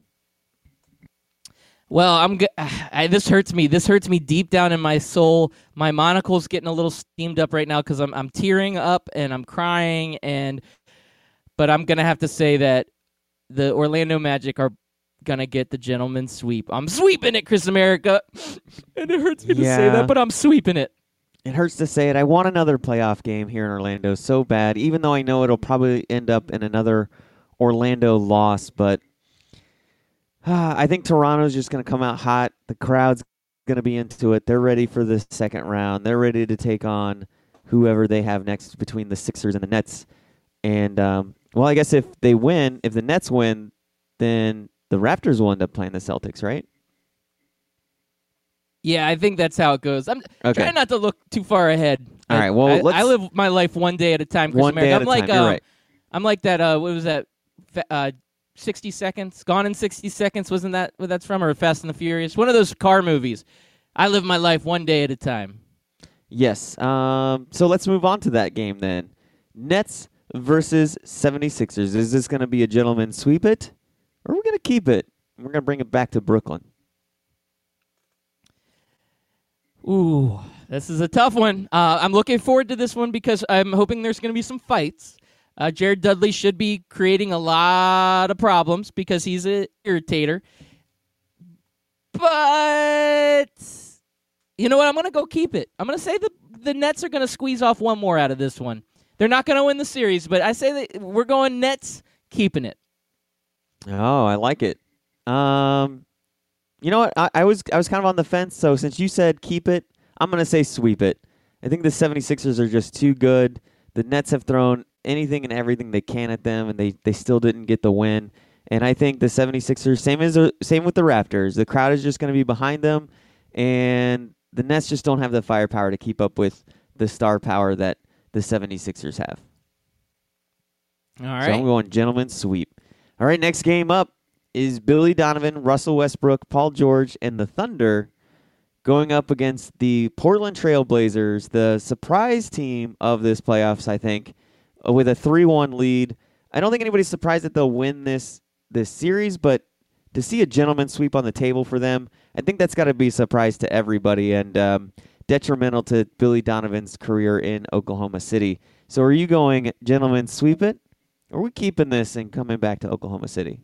Well, this hurts me. This hurts me deep down in my soul. My monocle's getting a little steamed up right now because I'm tearing up and I'm crying. But I'm going to have to say that the Orlando Magic are going to get the gentleman's sweep. I'm sweeping it, Chris America. And it hurts me to say that, but I'm sweeping it. It hurts to say it. I want another playoff game here in Orlando so bad, even though I know it'll probably end up in another Orlando loss. But I think Toronto's just going to come out hot. The crowd's going to be into it. They're ready for the second round. They're ready to take on whoever they have next between the Sixers and the Nets. And, well, I guess if the Nets win, then the Raptors will end up playing the Celtics, right? Yeah, I think that's how it goes. I'm trying not to look too far ahead. All right, well, I live my life one day at a time, Chris America. I'm like, you're right. I'm like that, what was that, 60 Seconds? Gone in 60 Seconds, wasn't that what that's from? Or Fast and the Furious? One of those car movies. I live my life one day at a time. Yes. So let's move on to that game then. Nets versus 76ers. Is this going to be a gentleman sweep it? Or are we going to keep it? We're going to bring it back to Brooklyn. Ooh, this is a tough one. I'm looking forward to this one because I'm hoping there's going to be some fights. Jared Dudley should be creating a lot of problems because he's an irritator. But you know what? I'm going to go keep it. I'm going to say the Nets are going to squeeze off one more out of this one. They're not going to win the series, but I say that we're going Nets, keeping it. Oh, I like it. You know what? I was kind of on the fence, so since you said keep it, I'm going to say sweep it. I think the 76ers are just too good. The Nets have thrown anything and everything they can at them, and they still didn't get the win. And I think the 76ers, same with the Raptors, the crowd is just going to be behind them, and the Nets just don't have the firepower to keep up with the star power that the 76ers have. All right. So I'm going gentleman's sweep. All right, next game up is Billy Donovan, Russell Westbrook, Paul George, and the Thunder going up against the Portland Trail Blazers, the surprise team of this playoffs, I think, with a 3-1 lead. I don't think anybody's surprised that they'll win this series, but to see a gentleman's sweep on the table for them, I think that's got to be a surprise to everybody and detrimental to Billy Donovan's career in Oklahoma City. So are you going gentleman's sweep it, or are we keeping this and coming back to Oklahoma City?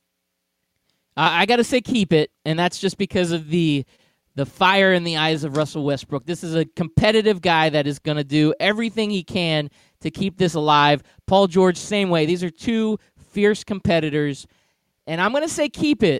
I got to say keep it, and that's just because of the fire in the eyes of Russell Westbrook. This is a competitive guy that is going to do everything he can to keep this alive. Paul George, same way. These are two fierce competitors, and I'm going to say keep it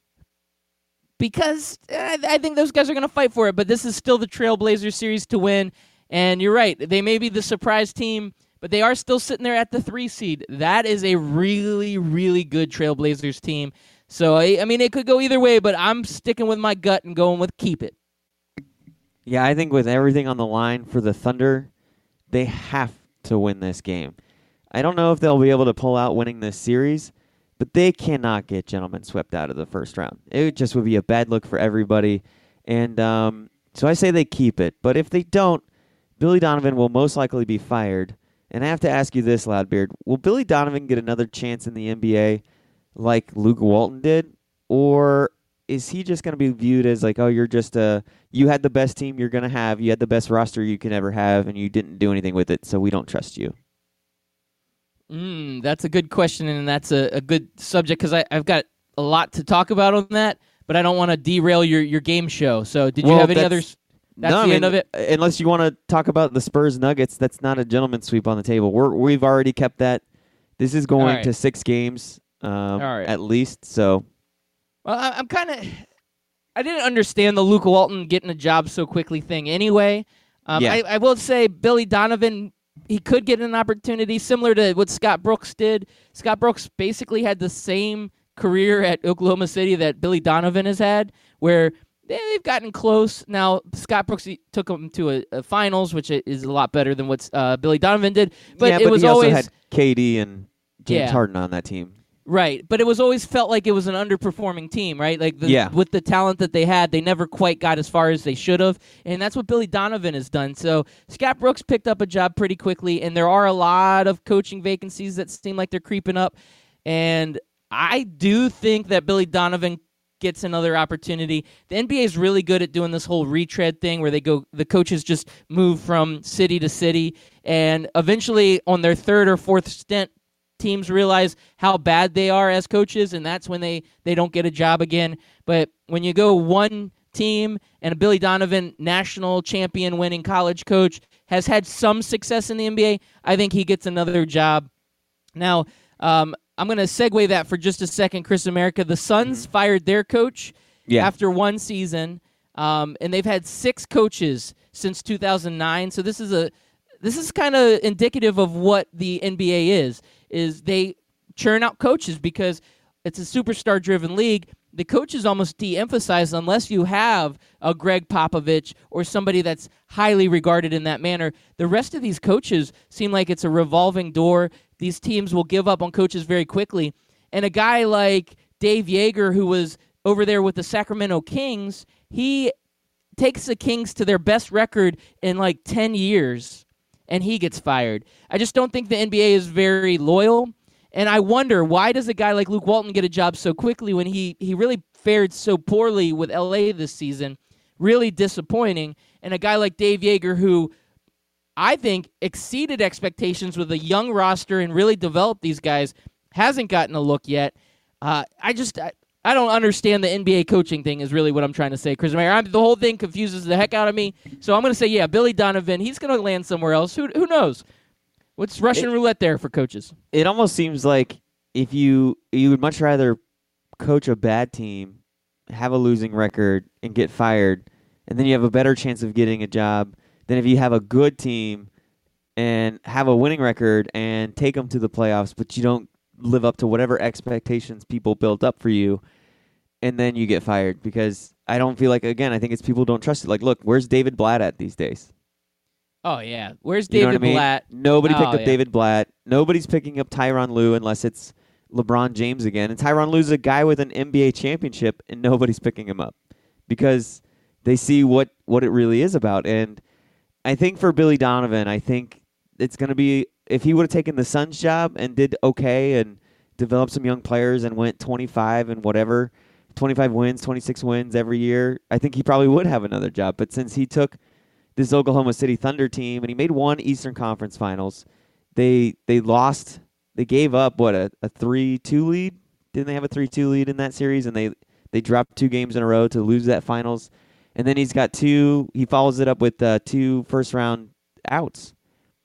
because I think those guys are going to fight for it, but this is still the Trailblazers series to win, and you're right. They may be the surprise team, but they are still sitting there at the 3 seed. That is a really, really good Trailblazers team. So, I mean, it could go either way, but I'm sticking with my gut and going with keep it. Yeah, I think with everything on the line for the Thunder, they have to win this game. I don't know if they'll be able to pull out winning this series, but they cannot get gentlemen swept out of the first round. It just would be a bad look for everybody. And so I say they keep it. But if they don't, Billy Donovan will most likely be fired. And I have to ask you this, Loudbeard. Will Billy Donovan get another chance in the NBA like Luke Walton did? Or is he just going to be viewed as like, oh, you're just you had the best team you're going to have. You had the best roster you can ever have, and you didn't do anything with it, so we don't trust you? That's a good question, and that's a good subject because I've got a lot to talk about on that, but I don't want to derail your game show. So did you have any others? That's the end of it? Unless you want to talk about the Spurs Nuggets, that's not a gentleman's sweep on the table. We've already kept that. This is going to 6 games at least. So, well, I'm kind of – I didn't understand the Luke Walton getting a job so quickly thing anyway. I will say Billy Donovan – he could get an opportunity similar to what Scott Brooks did. Scott Brooks basically had the same career at Oklahoma City that Billy Donovan has had, where they've gotten close. Now, Scott Brooks took them to a finals, which is a lot better than what Billy Donovan did. But it was he always also had KD and James Harden on that team. Right, but it was always felt like it was an underperforming team, right? Like with the talent that they had, they never quite got as far as they should have, and that's what Billy Donovan has done. So Scott Brooks picked up a job pretty quickly, and there are a lot of coaching vacancies that seem like they're creeping up, and I do think that Billy Donovan gets another opportunity. The NBA is really good at doing this whole retread thing where the coaches just move from city to city, and eventually on their 3rd or 4th stint, teams realize how bad they are as coaches, and that's when they don't get a job again. But when you go one team and a Billy Donovan, national champion winning college coach, has had some success in the NBA, I think he gets another job. Now, I'm going to segue that for just a second, Chris America. The Suns fired their coach after 1 season, and they've had 6 coaches since 2009. So this is kind of indicative of what the NBA is they churn out coaches because it's a superstar-driven league. The coaches almost de-emphasize unless you have a Greg Popovich or somebody that's highly regarded in that manner. The rest of these coaches seem like it's a revolving door. These teams will give up on coaches very quickly. And a guy like Dave Yeager, who was over there with the Sacramento Kings, he takes the Kings to their best record in like 10 years. And he gets fired. I just don't think the NBA is very loyal. And I wonder, why does a guy like Luke Walton get a job so quickly when he really fared so poorly with LA this season? Really disappointing. And a guy like Dave Yeager, who I think exceeded expectations with a young roster and really developed these guys, hasn't gotten a look yet. I don't understand the NBA coaching thing is really what I'm trying to say, Chris Mayer. The whole thing confuses the heck out of me. So I'm going to say, Billy Donovan, he's going to land somewhere else. Who knows? What's Russian roulette there for coaches? It almost seems like if you would much rather coach a bad team, have a losing record, and get fired, and then you have a better chance of getting a job than if you have a good team and have a winning record and take them to the playoffs, but you don't live up to whatever expectations people built up for you, and then you get fired. Because I don't feel like, again, I think it's people don't trust it. Like, look, where's David Blatt at these days? Oh, yeah. Where's David Blatt? Nobody picked up David Blatt. Nobody's picking up Tyronn Lue unless it's LeBron James again. And Tyronn Lue's a guy with an NBA championship, and nobody's picking him up because they see what it really is about. And I think for Billy Donovan, I think it's going to be, if he would have taken the Suns job and did okay and developed some young players and went 25 and whatever, 25 wins, 26 wins every year, I think he probably would have another job. But since he took this Oklahoma City Thunder team and he made 1 Eastern Conference Finals, they lost. They gave up, a 3-2 lead? Didn't they have a 3-2 lead in that series? And they dropped 2 games in a row to lose that finals. And then he follows it up with 2 first-round outs.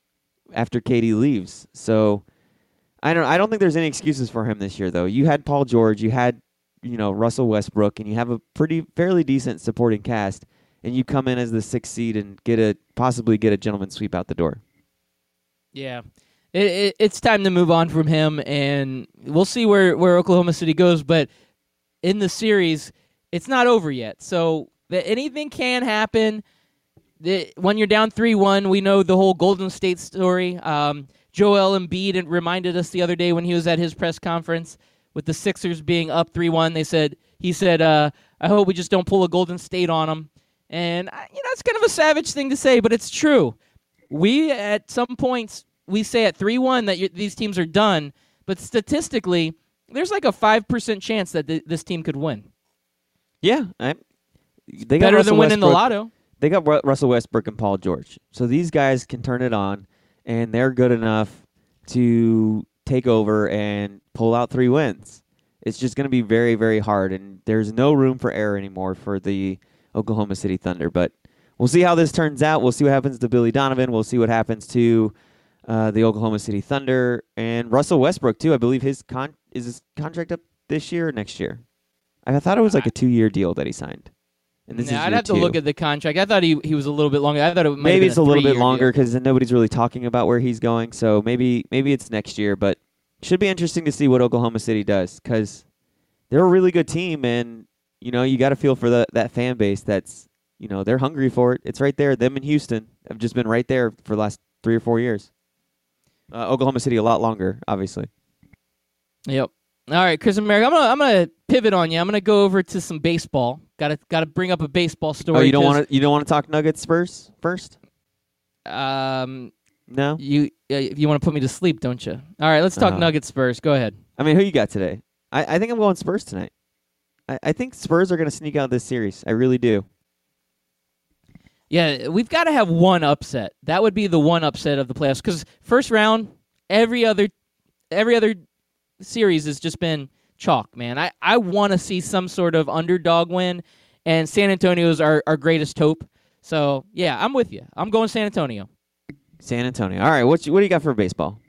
after Katie leaves. So I don't think there's any excuses for him this year, though. You had Paul George, you had Russell Westbrook, and you have a fairly decent supporting cast, and you come in as the 6th seed and possibly get a gentleman sweep out the door. Yeah. It's time to move on from him, and we'll see where Oklahoma City goes. But in the series, it's not over yet. So anything can happen. When you're down 3-1, we know the whole Golden State story. Joel Embiid reminded us the other day when he was at his press conference with the Sixers being up 3-1. He said, I hope we just don't pull a Golden State on them. And it's kind of a savage thing to say, but it's true. We at some points we say at 3-1 that these teams are done, but statistically, there's like a 5% chance that this team could win. Yeah, they got better Russell than winning the Westbrook. lotto. They got Russell Westbrook and Paul George, so these guys can turn it on, and they're good enough to take over and pull out 3 wins. It's just going to be very, very hard, and there's no room for error anymore for the Oklahoma City Thunder. But we'll see how this turns out. We'll see what happens to Billy Donovan. We'll see what happens to the Oklahoma City Thunder and Russell Westbrook too. I believe his contract up this year or next year. I thought it was like a 2-year deal that he signed. And this is I'd year have to 2. look at the contract. I thought he was a little bit longer. I thought it might maybe have it's been a little bit 3-year longer deal. because nobody's really talking about where he's going. So maybe it's next year. But should be interesting to see what Oklahoma City does because they're a really good team, and you got to feel for that fan base. That's they're hungry for it. It's right there. Them in Houston have just been right there for the last 3 or 4 years. Oklahoma City a lot longer, obviously. Yep. All right, Chris and Mary, I'm gonna pivot on you. I'm gonna go over to some baseball. Got to bring up a baseball story. Oh, you don't want to talk Nuggets Spurs first? No. You want to put me to sleep, don't you? All right, let's talk Nuggets Spurs. Go ahead. I mean, who you got today? I think I'm going Spurs tonight. I think Spurs are going to sneak out of this series. I really do. Yeah, we've got to have one upset. That would be the one upset of the playoffs because first round, every other series has just been chalk, man. I want to see some sort of underdog win, and San Antonio is our greatest hope. So, yeah, I'm with you. I'm going San Antonio. San Antonio. All right, what do you got for baseball?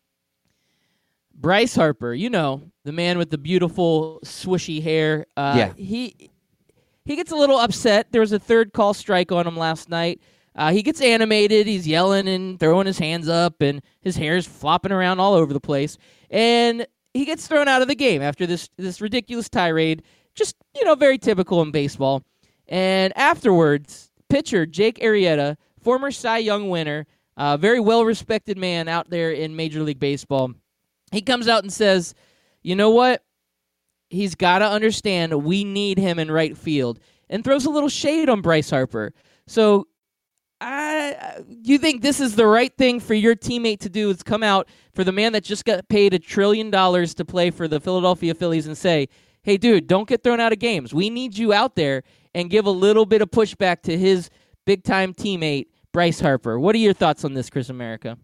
Bryce Harper, the man with the beautiful swishy hair. Yeah. He gets a little upset. There was a third call strike on him last night. He gets animated. He's yelling and throwing his hands up, and his hair's flopping around all over the place. And he gets thrown out of the game after this ridiculous tirade. Just, very typical in baseball. And afterwards, pitcher Jake Arrieta, former Cy Young winner, very well-respected man out there in Major League Baseball, he comes out and says, you know what? He's got to understand we need him in right field, and throws a little shade on Bryce Harper. So you think this is the right thing for your teammate to do is come out for the man that just got paid $1 trillion to play for the Philadelphia Phillies and say, hey, dude, don't get thrown out of games. We need you out there, and give a little bit of pushback to his big-time teammate, Bryce Harper. What are your thoughts on this, Chris America?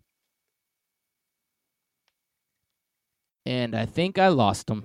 And I think I lost him.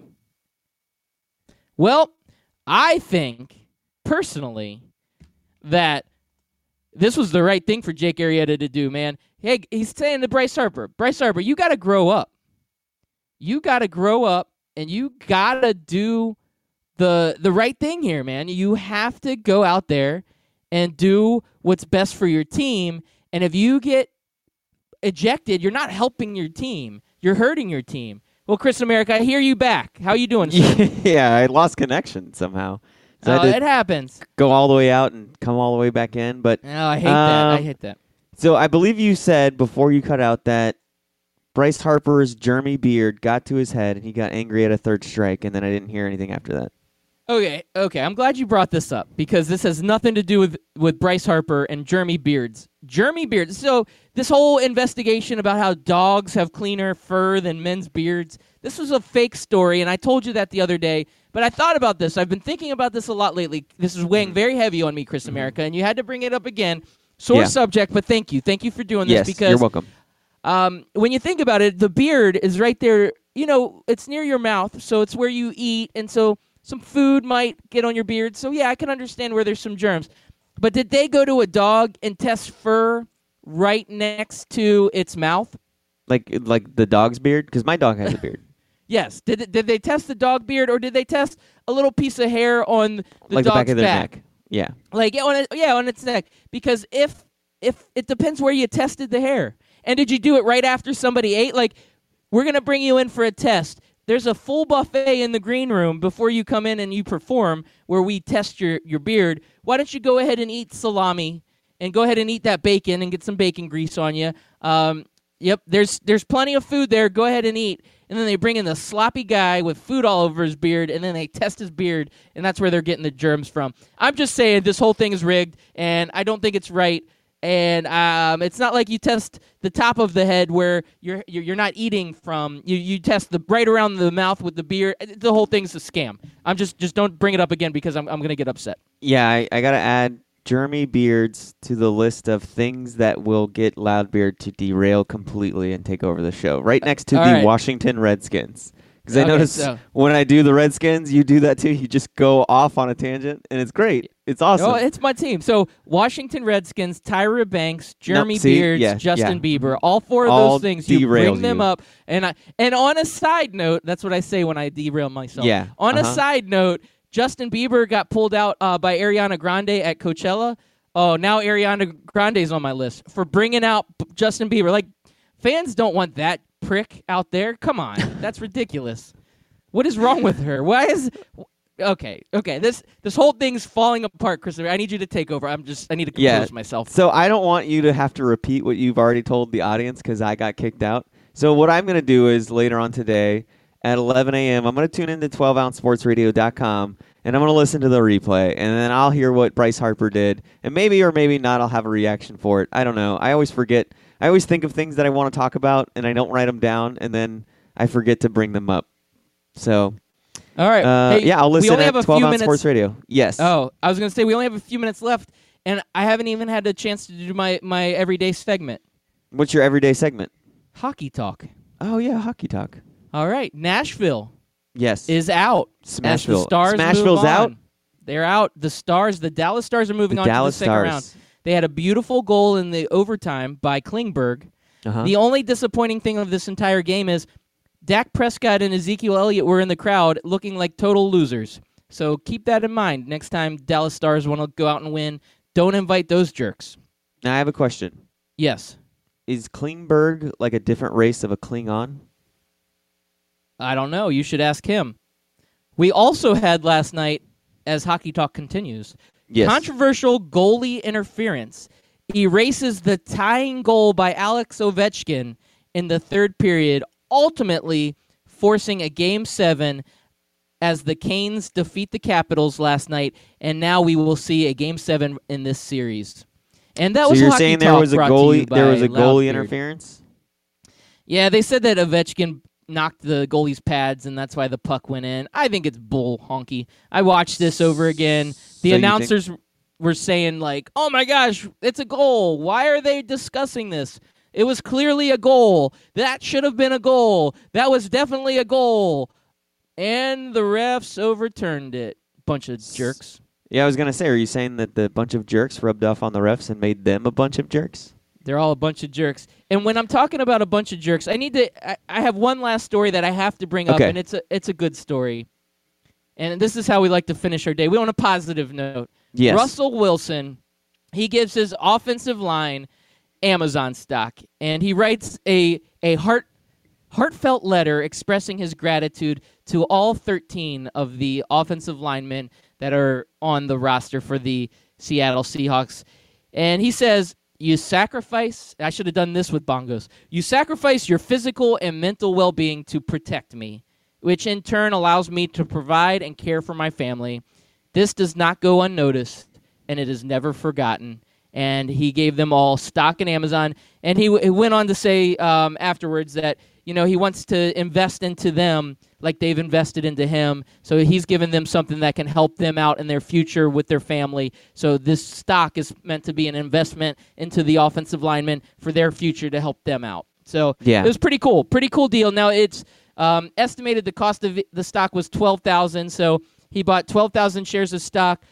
Well, I think, personally, that this was the right thing for Jake Arrieta to do, man. Hey, he's saying to Bryce Harper, you got to grow up. You got to grow up, and you got to do the right thing here, man. You have to go out there and do what's best for your team. And if you get ejected, you're not helping your team. You're hurting your team. Well, Chris America, I hear you back. How you doing, sir? Yeah, I lost connection somehow. So it happens. Go all the way out and come all the way back in. But I hate that. So I believe you said before you cut out that Bryce Harper's Jeremy beard got to his head and he got angry at a third strike, and then I didn't hear anything after that. Okay. I'm glad you brought this up because this has nothing to do with Bryce Harper and Jeremy Beards. So this whole investigation about how dogs have cleaner fur than men's beards, this was a fake story, and I told you that the other day. But I thought about this. I've been thinking about this a lot lately. This is weighing very heavy on me, Chris America, and you had to bring it up again. Sore subject, but thank you. Thank you for doing this. Yes, because you're welcome. When you think about it, the beard is right there. It's near your mouth, so it's where you eat, and so some food might get on your beard. So, yeah, I can understand where there's some germs. But did they go to a dog and test fur right next to its mouth. Like the dog's beard? Because my dog has a beard. Yes. Did they test the dog beard, or did they test a little piece of hair on the like dog's the back of their neck? Yeah. Like on its neck. Because if it depends where you tested the hair. And did you do it right after somebody ate? Like, we're going to bring you in for a test. There's a full buffet in the green room before you come in and you perform, where we test your beard. Why don't you go ahead and eat salami and go ahead and eat that bacon and get some bacon grease on you? Yep, there's plenty of food there. Go ahead and eat. And then they bring in the sloppy guy with food all over his beard, and then they test his beard, and that's where they're getting the germs from. I'm just saying this whole thing is rigged, and I don't think it's right. And it's not like you test the top of the head where you're not eating from. You test the right around the mouth with the beard. The whole thing's a scam. I'm just don't bring it up again because I'm going to get upset. Yeah, I got to add Jeremy Beards to the list of things that will get Loudbeard to derail completely and take over the show. Right next to the Washington Redskins. Because I notice when I do the Redskins, you do that too. You just go off on a tangent, and it's great. It's awesome. Oh, it's my team. So Washington Redskins, Tyra Banks, Jeremy Beards, Justin Bieber, all four of those things. You bring them up. And on a side note, that's what I say when I derail myself. Yeah. On a side note, Justin Bieber got pulled out by Ariana Grande at Coachella. Oh, now Ariana Grande's on my list for bringing out Justin Bieber. Like, fans don't want that prick out there. Come on. That's ridiculous. What is wrong with her? Why is... Okay. This whole thing's falling apart, Christopher. I need you to take over. I need to compose myself. So I don't want you to have to repeat what you've already told the audience because I got kicked out. So what I'm going to do is later on today at 11 a.m., I'm going to tune into 12ouncesportsradio.com, and I'm going to listen to the replay, and then I'll hear what Bryce Harper did, and maybe or maybe not I'll have a reaction for it. I don't know. I always forget. I always think of things that I want to talk about, and I don't write them down, and then I forget to bring them up. So... All right. Hey, I'll listen at 12 Ounce Sports Radio. Yes. Oh, I was going to say, we only have a few minutes left, and I haven't even had a chance to do my everyday segment. What's your everyday segment? Hockey talk. Oh, yeah, hockey talk. All right. Nashville yes, is out. Smashville. The Stars Smashville's out? They're out. The Dallas Stars are moving on to the second round. They had a beautiful goal in the overtime by Klingberg. The only disappointing thing of this entire game is Dak Prescott and Ezekiel Elliott were in the crowd looking like total losers. So keep that in mind. Next time Dallas Stars want to go out and win, don't invite those jerks. Now I have a question. Yes. Is Klingberg like a different race of a Klingon? I don't know. You should ask him. We also had last night, as Hockey Talk continues, controversial goalie interference erases the tying goal by Alex Ovechkin in the third period, ultimately forcing a Game 7 as the Canes defeat the Capitals last night, and now we will see a Game 7 in this series. And that was you're Hockey saying Talk there was a goalie? There was a goalie Loudbeard. interference? Yeah, they said that Ovechkin knocked the goalie's pads, and that's why the puck went in. I think it's bull honky. I watched this over again. The announcers were saying, like, oh my gosh, it's a goal. Why are they discussing this? It was clearly a goal. That should have been a goal. That was definitely a goal. And the refs overturned it. Bunch of jerks. Yeah, I was going to say, are you saying that the bunch of jerks rubbed off on the refs and made them a bunch of jerks? They're all a bunch of jerks. And when I'm talking about a bunch of jerks, I have one last story that I have to bring up, and it's a good story. And this is how we like to finish our day. We on a positive note. Yes. Russell Wilson, he gives his offensive line Amazon stock, and he writes a heartfelt letter expressing his gratitude to all 13 of the offensive linemen that are on the roster for the Seattle Seahawks. And he says, you sacrifice, I should have done this with bongos, you sacrifice your physical and mental well-being to protect me, which in turn allows me to provide and care for my family. This does not go unnoticed, and it is never forgotten. And he gave them all stock in Amazon. And he went on to say afterwards that, he wants to invest into them like they've invested into him. So he's given them something that can help them out in their future with their family. So this stock is meant to be an investment into the offensive linemen for their future to help them out. So it was pretty cool. Pretty cool deal. Now, it's estimated the cost of the stock was $12,000. So he bought 12,000 shares of stock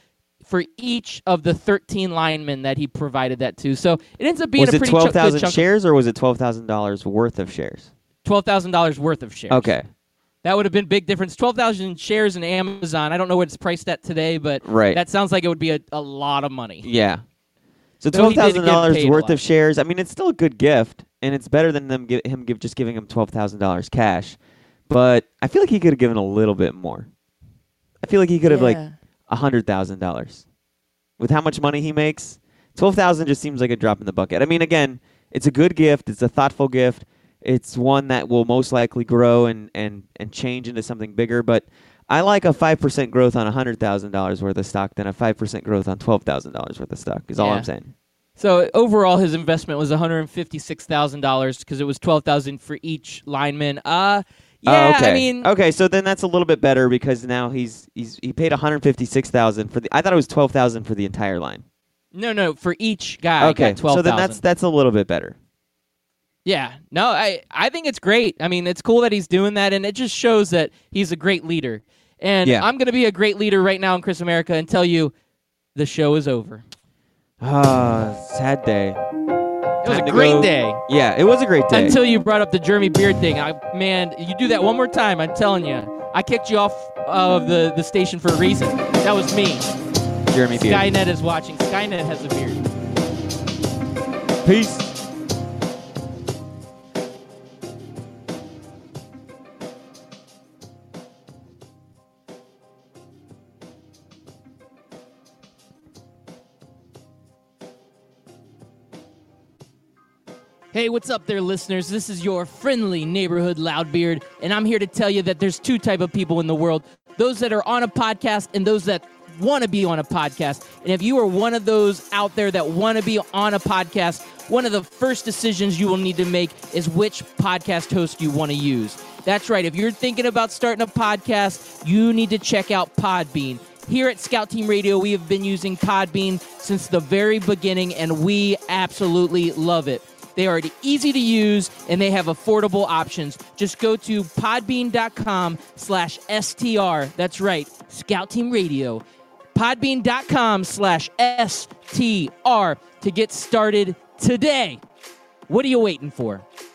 for each of the 13 linemen that he provided that to. So it ends up being was a it pretty 12,000 chunk shares, or was it $12,000 worth of shares? $12,000 worth of shares. Okay. That would have been big difference. 12,000 shares in Amazon. I don't know what it's priced at today, but that sounds like it would be a lot of money. Yeah. So Though he did get $12,000 paid a worth lot. of shares. I mean, it's still a good gift, and it's better than just giving him $12,000 cash. But I feel like he could have given a little bit more. I feel like he could have like $100,000. With how much money he makes, $12,000 just seems like a drop in the bucket. I mean, again, it's a good gift. It's a thoughtful gift. It's one that will most likely grow and change into something bigger. But I like a 5% growth on $100,000 worth of stock than a 5% growth on $12,000 worth of stock, is all I'm saying. So overall, his investment was $156,000 because it was $12,000 for each lineman. Okay. I mean, okay, so then that's a little bit better because now he paid $156,000 for the. I thought it was $12,000 for the entire line. No, for each guy. Okay, got $12,000. so then that's a little bit better. Yeah, no, I think it's great. I mean, it's cool that he's doing that, and it just shows that he's a great leader. And I'm going to be a great leader right now in Chris America and tell you the show is over. Sad day. It was a great day. Yeah, it was a great day. Until you brought up the Jeremy Beard thing. Man, you do that one more time, I'm telling you. I kicked you off of the station for a reason. That was me. Jeremy Beard. Skynet is watching. Skynet has a beard. Peace. Hey, what's up there, listeners? This is your friendly neighborhood Loudbeard, and I'm here to tell you that there's two type of people in the world. Those that are on a podcast and those that want to be on a podcast. And if you are one of those out there that want to be on a podcast, one of the first decisions you will need to make is which podcast host you want to use. That's right. If you're thinking about starting a podcast, you need to check out Podbean. Here at Scout Team Radio, we have been using Podbean since the very beginning, and we absolutely love it. They are easy to use, and they have affordable options. Just go to podbean.com/STR. That's right, Scout Team Radio. Podbean.com/STR to get started today. What are you waiting for?